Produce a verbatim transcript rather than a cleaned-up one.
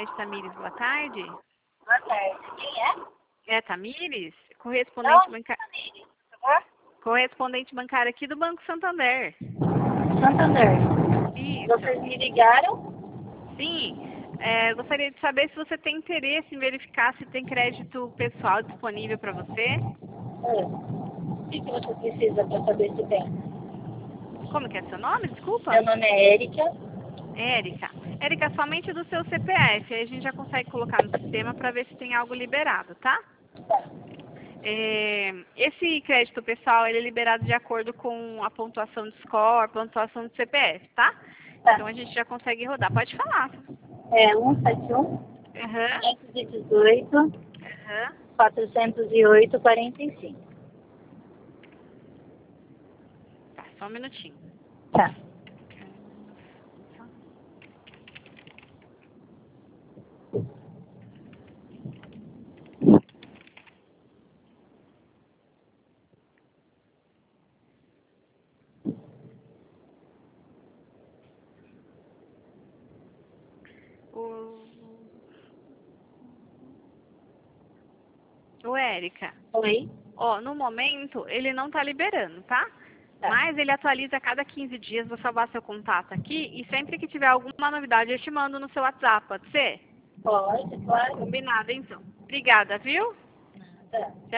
Creche Tamires, boa tarde. Boa tarde. Quem é? É Tamires? Correspondente, Não, banca... Tamires, por favor. Correspondente bancário aqui do Banco Santander. Santander. Isso. Vocês me ligaram? Sim. É, gostaria de saber se você tem interesse em verificar se tem crédito pessoal disponível para você. É. O que, que você precisa para saber se tem? Como que é seu nome? Desculpa. Meu nome é Érica. Érica. Érica, somente do seu C P F. Aí a gente já consegue colocar no sistema para ver se tem algo liberado, tá? Tá. É, esse crédito pessoal ele é liberado de acordo com a pontuação do score, pontuação do C P F, tá? Tá. Então a gente já consegue rodar. Pode falar. É um sete um, Aham. quinhentos e dezoito, Aham. quatrocentos e oito, quarenta e cinco. Tá, só um minutinho. Tá. O... O Érica, Oi? ó, no momento ele não tá liberando, tá? Tá. Mas ele atualiza a cada quinze dias, vou salvar seu contato aqui e sempre que tiver alguma novidade eu te mando no seu WhatsApp, pode ser? Pode, claro. Combinado então. Obrigada, viu? Nada.